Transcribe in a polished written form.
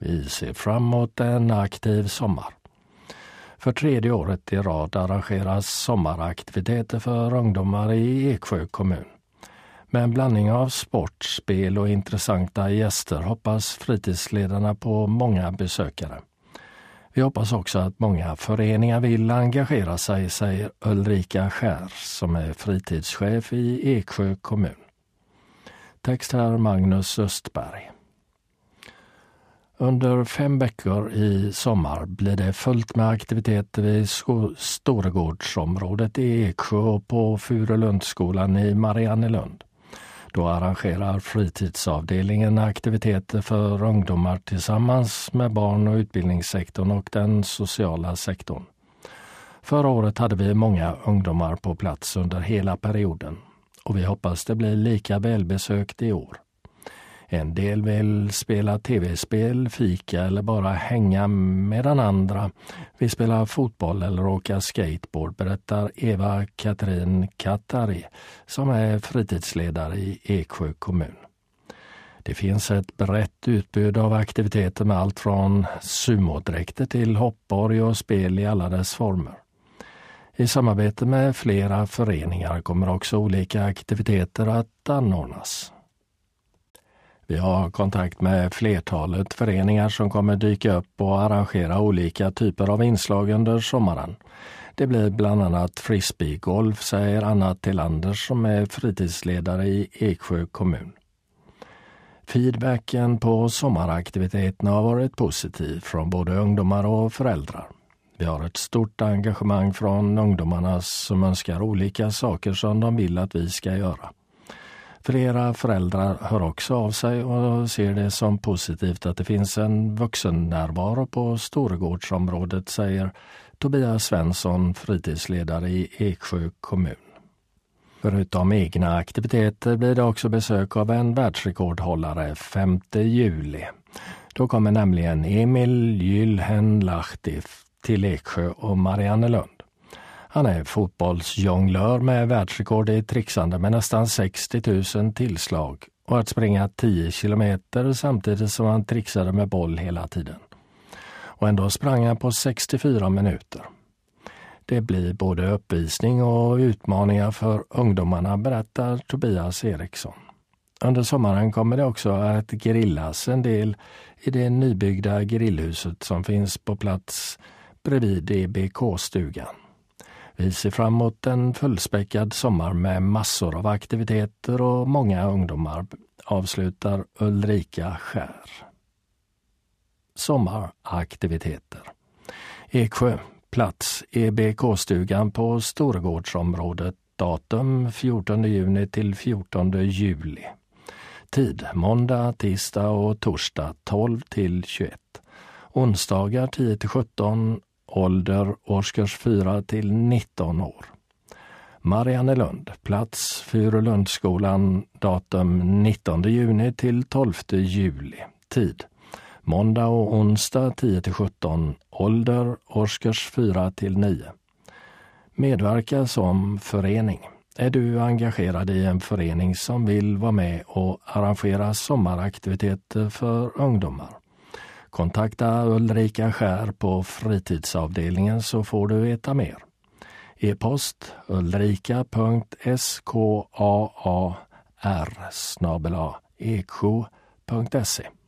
Vi ser fram emot en aktiv sommar. För 3:e året i rad arrangeras sommaraktiviteter för ungdomar i Eksjö kommun. Med en blandning av sport, spel och intressanta gäster hoppas fritidsledarna på många besökare. Vi hoppas också att många föreningar vill engagera sig, säger Ulrika Skär som är fritidschef i Eksjö kommun. Text här Magnus Östberg. Under 5 veckor i sommar blir det fullt med aktiviteter vid Storegårdsområdet i Eksjö och på Furulundsskolan i Mariannelund. Då arrangerar fritidsavdelningen aktiviteter för ungdomar tillsammans med barn- och utbildningssektorn och den sociala sektorn. Förra året hade vi många ungdomar på plats under hela perioden och vi hoppas det blir lika välbesökt i år. En del vill spela tv-spel, fika eller bara hänga, medan andra vill spela fotboll eller åka skateboard, berättar Eva-Katrin Kattari som är fritidsledare i Eksjö kommun. Det finns ett brett utbud av aktiviteter med allt från sumodräkter till hoppborg och spel i alla dess former. I samarbete med flera föreningar kommer också olika aktiviteter att anordnas. Vi har kontakt med flertalet föreningar som kommer dyka upp och arrangera olika typer av inslag under sommaren. Det blir bland annat frisbeegolf, säger Anna Tillander som är fritidsledare i Eksjö kommun. Feedbacken på sommaraktiviteterna har varit positiv från både ungdomar och föräldrar. Vi har ett stort engagemang från ungdomarna som önskar olika saker som de vill att vi ska göra. Flera föräldrar hör också av sig och ser det som positivt att det finns en vuxennärvaro på Storegårdsområdet, säger Tobias Svensson, fritidsledare i Eksjö kommun. Förutom egna aktiviteter blir det också besök av en världsrekordhållare 5 juli. Då kommer nämligen Emil Gyllenlahti till Eksjö och Mariannelund. Han är fotbollsjonglör med världsrekord i trixande med nästan 60 000 tillslag och att springa 10 kilometer samtidigt som han trixade med boll hela tiden. Och ändå sprang han på 64 minuter. Det blir både uppvisning och utmaningar för ungdomarna, berättar Tobias Eriksson. Under sommaren kommer det också att grillas en del i det nybyggda grillhuset som finns på plats bredvid EBK-stugan. Vi ser fram emot en fullspäckad sommar med massor av aktiviteter och många ungdomar, avslutar Ulrika Skär. Sommaraktiviteter. Eksjö, plats EBK-stugan på Storegårdsområdet, datum 14 juni till 14 juli. Tid måndag, tisdag och torsdag 12 till 21. Onsdagar 10 till 17. Ålder årskurs 4 till 19 år. Mariannelund, plats Furulundsskolan, datum 19 juni till 12 juli. Tid måndag och onsdag 10 till 17. Ålder årskurs 4 till 9. Medverka som förening. Är du engagerad i en förening som vill vara med och arrangera sommaraktiviteter för ungdomar? Kontakta Ulrika Skär på fritidsavdelningen så får du veta mer. E-post ulrika.skar@eksjo.se